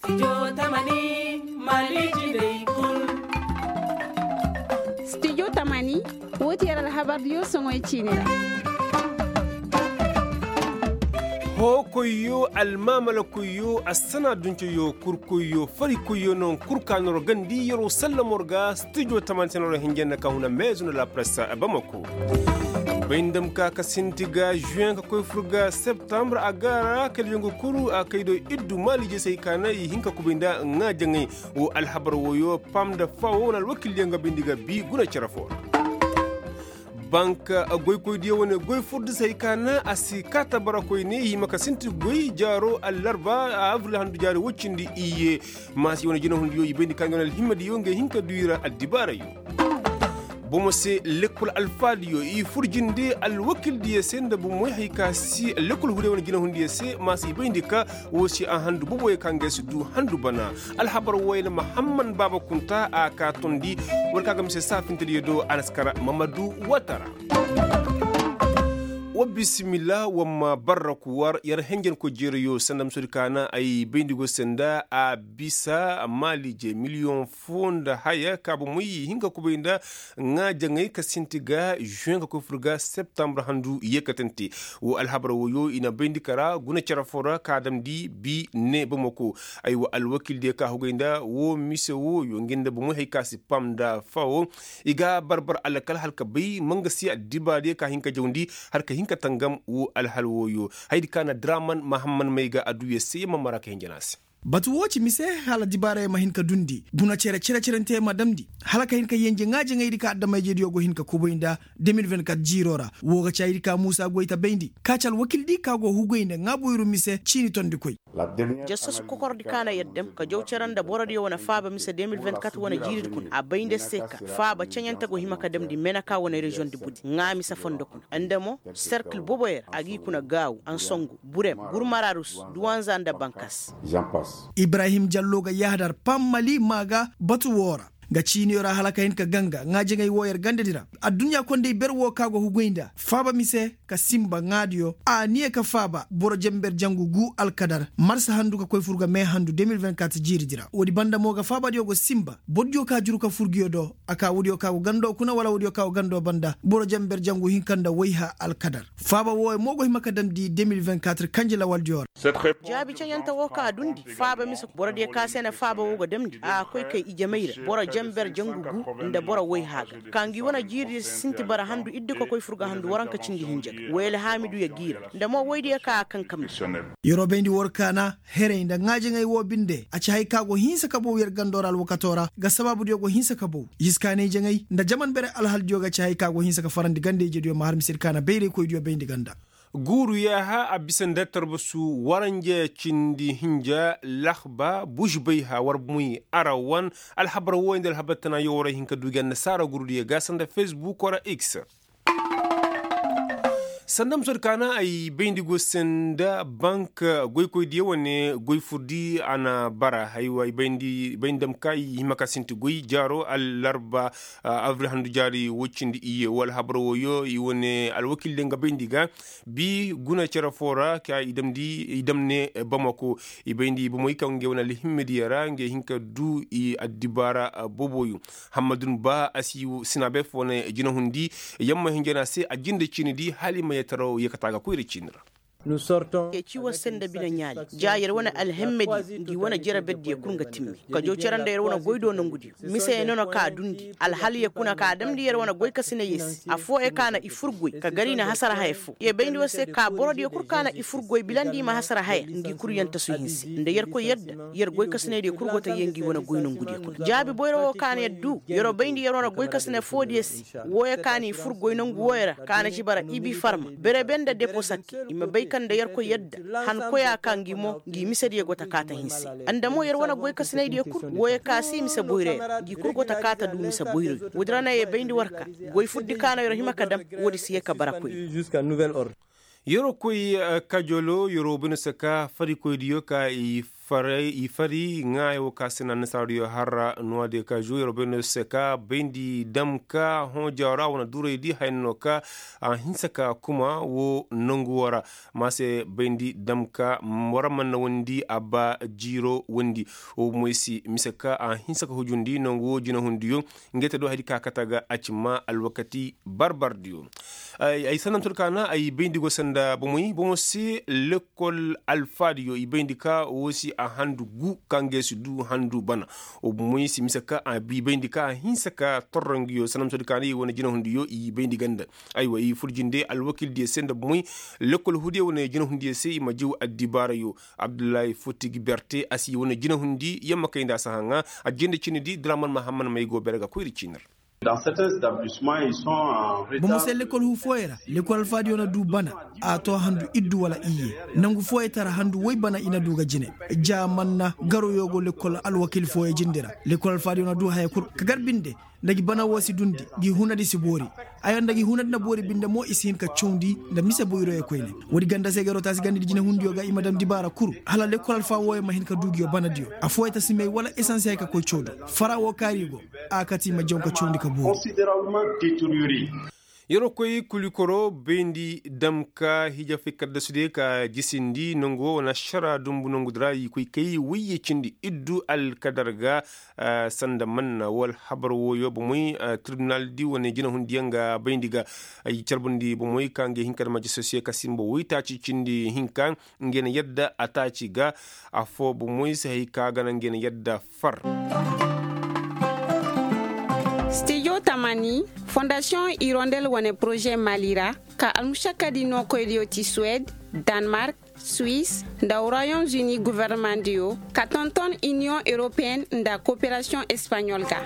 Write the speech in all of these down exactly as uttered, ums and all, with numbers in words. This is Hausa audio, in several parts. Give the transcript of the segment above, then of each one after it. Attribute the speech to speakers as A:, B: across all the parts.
A: Studio Tamani Maliji Day Kun.
B: Studio Tamani woti yara habar yo songo chinera.
C: Ho koyo almamala koyo asana duncho yo kurkoyo fari koyo non kurkanoro gandi yoro sallamorga Studio Tamani senoro hingenna kahuna maison de la presse à Bamako. Bindam ka kasintiga juin ka koy furga septembre agara kel yongo kuru a kaydo iddu malije sey kana yi hinka kubinda nga jangi o alhabar woyo pamda fawo nal wakil yanga bindiga bi guna charafo banka goy koy die wona goy furdu sey kana asi kata barakoy ne yi maka sinti goy jaro allarba avril handu jari woccindi iye masi wona jino hundiyo yi bendi kangonal himmadi yonge hinka duira addibara yo bomose lekul alfadiyo i furjinde alwakil diye senda bomo hayka si lekul hude wona gina hundiye se masi bayndika wosi an handu boboye kanges du handu bana alhabar wayna muhammad baba kunta aka tondi wonka gam se safintede do anaskara mamadou watara wa bismillah wa ma barakuwar yar hengen ko jeriyo sandam surkana ay bendigo senda a bisa malije million fonda haya kabo muyi hinga ko benda nga jangay ka sintiga juin ko furga septembre handu yekatenti wo alhabra woyo ina bendikara guna charafora kadam di bi ne bamako ay wa alwakil de ka hugenda wo mise wo yo ngenda bu mu hay kasi pamda fawo iga barbar alakal halka bay mangasi adiba de ka hinka jawndi harka hinka tangam wo alhalwoyo haydi kana draman mahamman mayga aduye seyma maraka henjanasi
D: batu woci mise hala dibare ma hinka dundi buna cere cere cerente madamdi hala ka hinka yenje ngaje ngaydi ka adda may jedi yogo hinka kuboinda deux mille vingt-quatre jirora woga chaydi ka Musa Goita bendi kacal wakildi ka go hugoinde ngaboyru mise chini tondi koy
E: jassus ko kordi kana yeddem ka jow ceranda borodi wona faaba mise deux mille vingt-quatre wona jirid kun a beinde seka faaba canyanta go himaka demdi menaka wona region di budi ngami sa fondo kun andemo cercle boboyer agi kuna gaw an songu burem gurmararus duwanzanda bankas
D: Ibrahim Jallo ga yahdar pammali maga batu wora ga ciniyora halaka hin ka ganga ngaje ngay woyer gandedira adunya konde berwo kago hugoinda faba mise ka simba ngadio a niye ka faba boro jember jangu gu alkadar marsa handu ka koy furga me handu deux mille vingt-quatre jiridira wodi banda moga faba diogo simba bodjo ka juru ka furgiyo do aka wodi ka gando kuna wala wodi ka gando banda boro jember jangu hinkanda wayha alkadar faba woy mogo himaka damdi deux mille vingt-quatre kanjela waldior
E: jabi canyanta woka dundi faba mise boro de ka sene faba wogo damdi a koy kay ijameira boro jamber jangugu nda bora way haga kangi wana jiri sinti bara handu idde ko koy furga handu waranka cindi hinjak wele hamidu ya gira nda mo waydi ka kan kam
D: yoro bendi workana here nda ngaje ngay wo binde aci hay kago hinsa kabo yer gandoral wakatora ga sababu diogo hinsa kabo yiskane je ngay nda jaman bere alhal dioga ci hay kago hinsa ka farandi gande je dio mahar misir kana beere koy dio bendi ganda
C: guru ya ha abisan da tarbasu waranje cindi hinja lahba bushbay ha warbmuy arawan alhabra woynd alhabatana yora hinka dugan nasara guru ya gasan da Facebook ora X sandam surkana ay bendigo senda bank goy koy di wone goy furdi ana bara haywa bendi bendam kay himaka sinti goy jaro al larba avril handu jari woccindi iye wal habro woyo i wone al wakil de nga bendiga bi guna cerafora ka idamdi idamne bamako i bendi bomoy ka ngewna li himmedi yara nge hinka du i addibara boboyu hamadun ba asiu sinabe fone jina hundi yamma hingena se ajinde cinidi halima taro yakataga kuiri chinra
E: nous sortons e ciwo senda bina nyaali jaayir wona alhammedi di wona jera beddi kunga timmi ka jo ceranda yer wona goydo no ngudi mise nono ka dundi alhaliya kuna ka damdi yer wona goy kasine yes afo e kana ifurgoy ka garina hasara hayfu e bendi wose ka borodi kurkana ifurgoy bilandi ma hasara hay ngi kuryanta su hinsi nde yer ko yedda yer goy kasine de kurgota yengi wona goyno ngudi kun jaabi boyro kana yeddu yero bendi yer wona goy kasine fodi yes woya kani ifurgoy no ngoyra kana cibara ibi farma bere bende deposaki imma bay kande yar ko yedda han koya kangi mo gi misedi e gota kata hinsi anda mo yar wona goy kasnaydi e kur woye kasi mise boyre gi kur gota kata du mise boyre wodrana e bendi warka goy fuddi kana yoro himaka dam wodi siye ka barakoy
F: jusqu'à nouvel ordre
C: yoro koy kajolo yoro bune saka fari koy diyo ka i fare ifari ngayo kasina nasario harra no de ka joyro beno seka bendi damka ho jawra wana dure di haynoka a hinsaka kuma wo nanguwara mase bendi damka waraman wondi abba jiro wondi o moisi misaka a hinsaka hujundi nangu jina hundiyo ngete do hadi kakataga acima alwakati barbardio ay ay sanam turkana ay bendi go sanda bomui bomosi l'école alfadio i bendi ka wosi a handu gu kangesu du handu bana o moisi misaka a bi bendi ka hinsaka torrangiyo sanam turkana yi wona jina hundiyo i bendi ganda aywa i furjinde alwakil di senda bomui l'école hudi wona jina hundiyo se ma jiw addibara yo abdoulaye foti liberté asi wona jina hundi yamma kayda sahanga a jende cinidi draman mahamman may go berga ko ri cinar.
F: Dans certains établissements, ils sont en retard.
D: Bomo se l'école hu foyera l'école fadi ona du bana a to handu iddu wala iye nangu foyetara handu way bana ina duga jine ja manna garo yogo l'école alwakil foye jindira l'école fadi ona du haykur kagarbinde ndagi bana wosi dundi gi hunadi sibori ayo ndagi hunadi na bori binde mo isin ka chondi nda mise boyro e koyne wodi ganda se garo tasi gandi jine hundiyo ga imadam dibara kuru hala l'école fa woye mahin ka dugi yo banadio a foyeta sime wala essentiel ka ko chodo fara wo karigo akati ma jonka chondi ka bo
F: considérablement détérioré.
C: Yero koy kulikoro bendi damka hija fikadda sude ka jisindi nongo na shara dumbu nongo drai koy kay wiye cindi iddu al kadarga uh, sanda manna wal habar woyo bo moy uh, tribunal di woni jina hundianga bendiga ay charbundi bo moy kange hinkar maji sosie kasimbo wita ci cindi hinkan ngene yadda ataci ga afo bo moy sai kaga na ngene yadda far.
B: Studio Tamani, Fondation Hirondelle wane projet Malira, ka almushaka di no koylioti Suède, Danemark, Suisse, nda Royaumes-Unis gouvernement dio, ka tonton Union Européenne nda coopération espagnole ga.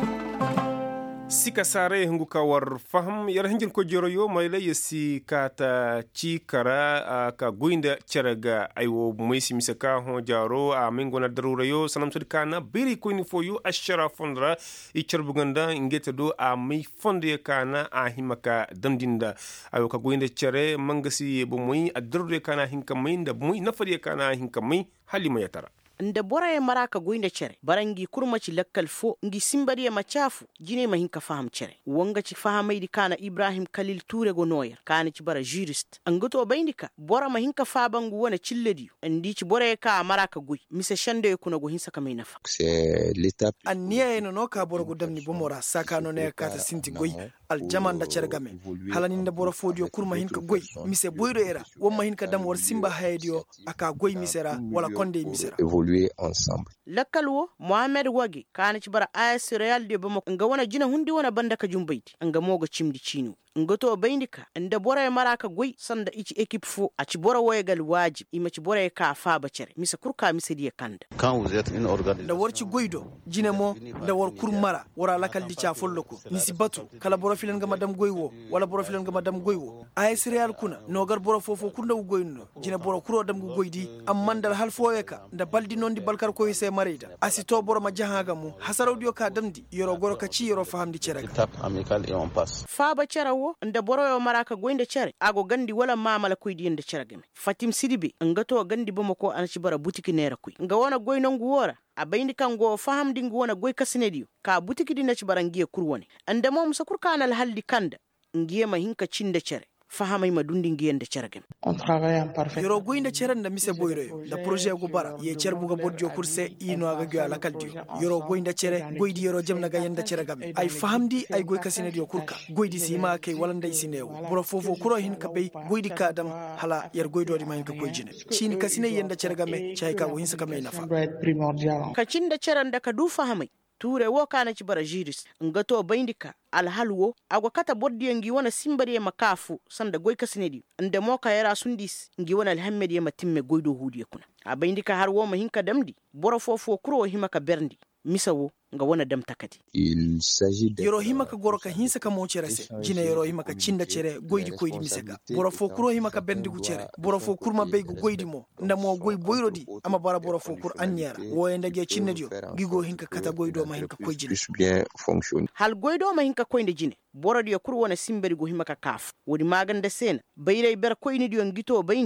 C: Sika sare hungu ka war faham yar hinjin ko joro yo mayla yesi kata ci kara uh, ka goinda ceraga aywo moisi misaka ho jaro a uh, mingona darura yo sanam sud kana biri ko ni foyu ashara fondra i cerbuganda ngeta do a uh, mi fonde kana a uh, himaka damdinda ayo ka goinda cere mangasi bo moyi a darure kana hinka mainda moyi nafari kana hinka mai halima yatara
E: nda bora ya maraka goinda cere barangi kurmaci lakkal fo ngi simbari ya machafu jine mahinka faham cere wanga ci fahamai di kana Ibrahim Khalil Toure go noyer kana ci bara jurist angoto bayndika bora mahinka fabangu wona cilledi ndi ci bora ya ka maraka goy mise shande kuna go hinsa kamay nafa
G: c'est l'étape
D: anniya eno no ka bora go damni bomora saka no ne ka ta sinti goy aljaman da cere game halanin da bora fodio kurma hinka goy mise boydo era won hinka dam war simba haydio aka goy misera wala konde misera
G: ensemble.
E: Lakalwo Mohamed Wage kana ci bara A S Real de bamo nga wana jina hundi wana banda ka jumbaiti nga moga cimdi cinu ngoto bayndika nda bora maraka goy sanda ichi équipe fo a ci bora woygal wajib ima ci bora ka fa ba cere misa kurka misa diya kanda
G: quand vous êtes une organisation
D: da warci goydo jinemo da war kurmara wara lakal di cha folloko nisi batu kala bora filen ga madam goywo wala bora filen ga madam goywo A S Real kuna nogar bora fofo kunda u goyno jina bora kuro dam gu goydi amman dal hal foyeka nda baldi nondi balkar koy se marida asito bora ma jahaga mu hasarawdio ka damdi yoro goro ka ci yoro fahamdi cerega
G: étape amicale et on passe
E: fa ba cerawo nda boro yo maraka goynde cere ago gandi wala mamala koydi yende ceragame Fatim Sidibe ngato gandi bomo ko an ci bara boutique nera koy nga wona goyno ngu wora a bayndi kango fahamdi ngu wona goy kasinediyo ka boutique di na ci bara ngiye kurwoni anda mom sa kurkanal haldi kanda ngiye ma hinka cinde cere fahamay ma dundi ngiyende ceragem
H: on travaille en parfait
D: yoro goynde cerenda mise boyro da projet go bara ye cerbuga bodjo kurse ino aga gyo ala kaldi yoro goynde cere goydi yoro jemna ga yenda ceragam ay fahamdi ay goy kasine dio kurka goydi sima kay wala nday sinew boro fofo kuro hin ka bay goydi kadam hala yer goydo di man ka koyjine chini kasine yenda ceragame chay ka go hinsa kamay nafa
H: primordial
E: ka cinda ceranda ka du fahamay Toure wo kana ci bara jiris ngato bayndika alhalwo agwa kata boddi ngi wona simbari makafu sanda goy kasinedi ande moka yara sundis ngi wona alhammedi ma timme goydo hudi kuna a bayndika har wo ma hinka damdi boro fofo kuro himaka berndi misawo nga wona dam takati
G: il s'agit de
D: yoro himaka goro ka hinsa ka mo cerese jine yoro himaka cinda cere goydi koydi misega boro fo kuro himaka berndi gu cere boro fo kurma beygu goydi mo nda mo goy boyrodi ama bara boro fo kur anyara wo enda ge cinnedio gigo hinka kata goydo ma hinka koyjine
G: plus bien fonctionne
E: hal goydo ma hinka koyde jine boro dio kur wona simberi go himaka kaf wodi maganda sena bayray ber koyni dio ngito bayndi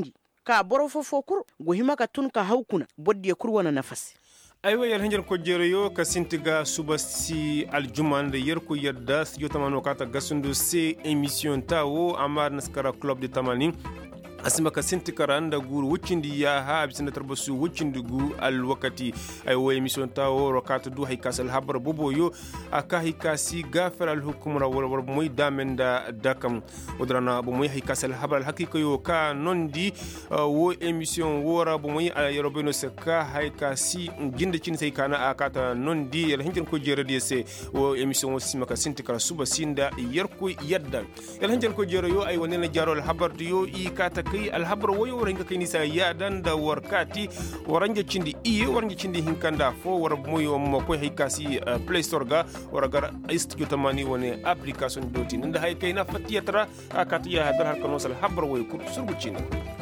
E: ka boro fo fo kur go hima ka tun ka haukuna boddi kur wana nafasi
C: aywa yar hanjar ko jereyo ka sintiga suba si aljuman da yar ko yadda yo tamano kata gasundu se emission tawo amar naskara club de tamani asima ka sinti karanda guru wucindi ya ha bisina tarbasu wucindi gu al wakati ay wo emission tawo rokata du hay kasal habar bobo yo aka hay kasi gafar al hukumra wala wala moy damenda dakam odrana bo moy hay kasal habar hakika yo ka nondi wo emission wora bo moy ala yorobeno se ka hay kasi ginde cin sai kana akata nondi yar hinkin ko jere de se wo emission wo sima ka sinti kara suba sinda yar ko yadda yar hinkin ko jere yo ay wonena jarol habar yo i kata kai alhabar wayo warange kai nisa ya dan da warkati warange cindi i warange cindi hinkanda fo war moyo mo ko hay kasi play store ga waragar istiyo tamani woni application doti nda hay kai na fatiyatra akati ya hadar har kanosal habar wayo kur surbucina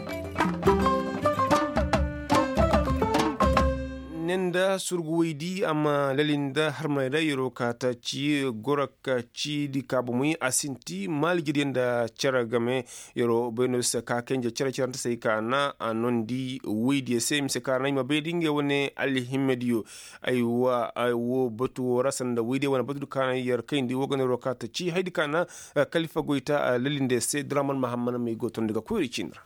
C: nenda surguidi ama lalinda harmayda yoro kata ci goraka ci di kabumi asinti maljidenda charagame yoro benos ka kenje chara chara sai kana anondi widi sem se kana ma bedinge woni alhimediyo aywa aywo batu rasanda widi wona batu kana yar kendi wogane ro kata ci haydi kana khalifa goita lalinde se draman mahamman mi goton daga kuri cinra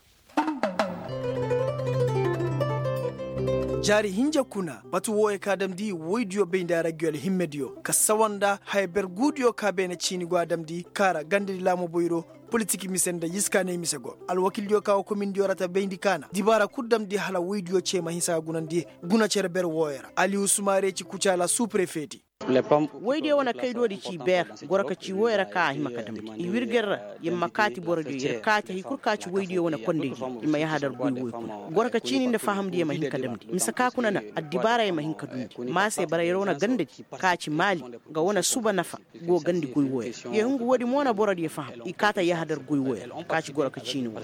D: jari hinja kuna batu woye kadam di woydiyo beinda ragyol himmediyo ka sawanda hayber gudiyo ka bene chini go adam di kara gandiri lamo boyro politiki misenda yiskane misego al wakildiyo ka ko min diorata beindi kana dibara kuddam di hala woydiyo chema hisa gunandi guna cere ber woyera ali usmare ci kucala sous préfet
E: wayde wona kaydo di ci ber goraka ci woyra ka hima kadam i wirger yimma kati borodi yer kati hi kurka ci wayde wona konde imma yahadar goy woy goraka ci ni nda fahamdi yema hin kadam di misaka kuna na addibara yema hin kadundi ma sai bara yerona gande ka ci mali ga wona suba nafa go gandi goy woy ye hungu wodi mona borodi ye faham i kata yahadar goy woy ka ci goraka ci ni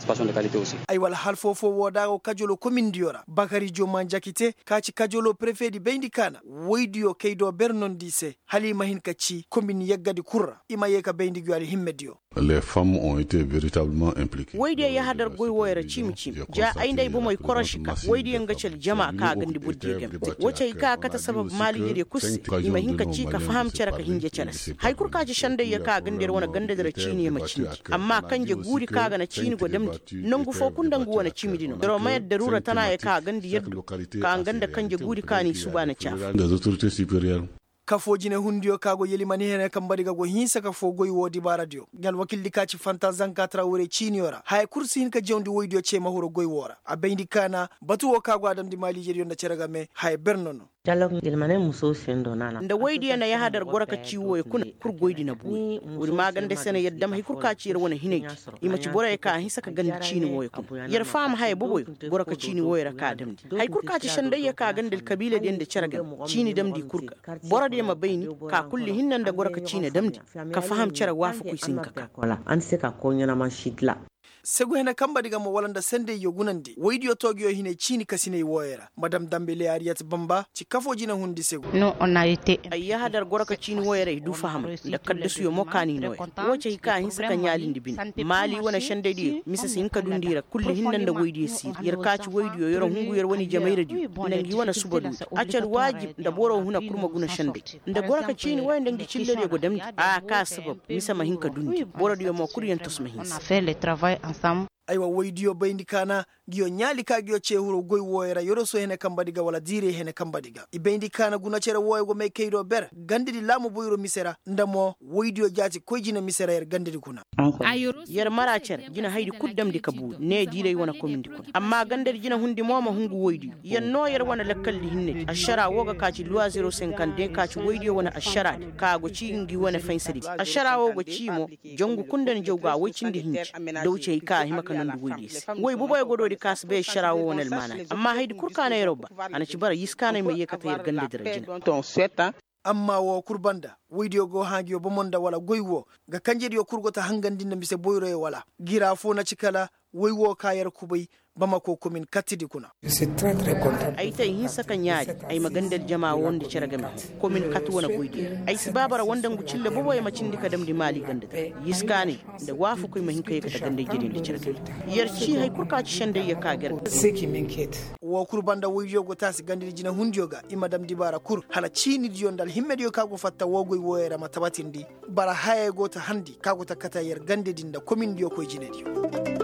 D: ay wal hal fofo woda o kajolo commune diora bakari joma jakite ka ci kajolo préfet di beindi kana waydiyo kaydo bernon se halima hin kaci commune yaggadi kurra ima yeka beindi gwali himmedio
I: les femmes ont été véritablement impliquées
E: wayde ya hadar goy woyra chimi chimi ja ay nday bo moy koroshika wayde ngacel jama ka gandi buddi gem wace ka kata sabab mali yede kus ima hin kaci ka faham ceraka hinje celas hay kurka ci shande ya ka gandi wona gande dara chini ma chini amma kanje guri ka ga na chini go damdi nangu fo kundangu wona chimi dino daro mayad darura tana ya ka gandi yaddu ka ganda kanje guri kani subana chaf
I: des autorités supérieures
D: kafojine hundiyo kago yelimani hene kambadiga go hinsa kafo goy wodi baradio gal wakildi kaci fanta zanka trawore chiniora hay kursi hin ka jondi woydiyo chema huro goy wora abendi kana batu wo kago adam di mali jeri yonda ceragame hay bernono
J: jalok yelimane muso sendo nana
E: nda woydiyo na yahadar goraka ciwo e kuna kur goydi na buy wuri magande sene yeddam hay kur ka ciir wona hineji ima ci bora e ka hinsa ka gandi chini woy ko yer fam hay boboy goraka chini woyra ka damdi hay kur ka ci shande ye ka gandel kabila dende ceragame chini damdi kurga bora ma bayni ka kulli hinnan da goraka cine damdi ka faham cara wafu ku sinka ka
J: wala an se ka ko nyana man shidla
D: sego hena kamba diga mo walanda sende yogunande waydiyo togyo hine chini kasine woyera madame dambele ariyat bamba ci kafoji na hundi sego
J: no on a été
E: ayya hadar goraka chini woyera du faham da kadda su yo mokani no wace ka hin saka nyalindi bin mali wana shande di misasi hinka dundira kulli hinnan da waydiyo si yar kaci waydiyo yoro hungu yar wani jamaira di nangi wana subadu acal wajib da boro huna kurma guna shande da goraka chini wayanda ngi cillere go damdi a ka sabab misama hinka dundi boro diyo mo kuriyan tosma hin
J: fait le travail ensemble
D: aywa waydiyo bayndi kana giyo nyali ka giyo chehuro goy woyra yoro so hene kambadiga wala dire hene kambadiga i bayndi kana guna cere woygo me kaydo ber gandidi lamu boyro misera ndamo waydiyo jati koyjina misera yer gandidi kuna
E: yer mara cer jina haydi kuddam di kabu ne dire wona komindi kun amma gandedi jina hundi moma hungu woydi yen no yer wona lakkalli hinne ashara woga kaci loi zero cinquante kaci waydiyo wona ashara ka go cingi wona fansadi ashara wogo cimo jongu kundan jawga woycindi hinci dawce ka himaka nan duwidis woy bubo e gododi kasbe sharawo wonel mana amma haydi kurkana yeroba ana ci bara yiskana me yekata yer gande darajina
D: amma wo kurbanda waydiyo go hangiyo bomonda wala goywo ga kanjedi yo kurgota hangandinda mise boyro e wala gira fo na cikala wai wo kayar kubai Bamako komin katidi kuna.
E: Ai ta yin sakan yaji ai magandar jama'a wanda cire game komin katu wana goide ai si babara wanda ngucille bobo ya macin dika dam di mali ganda yiskani da wafu kai mahin kai ka ganda girin da cire yarci hai kurka ci shande ya kagar
H: seki minket
D: wo kurbanda wiyo go tasi gandi jina hundioga ima dam di bara kur hala chini dion dal himme dio kago fatta wogoy woyera matabatindi bara haye go ta handi kago takata yer gande dinda komin dio ko jine dio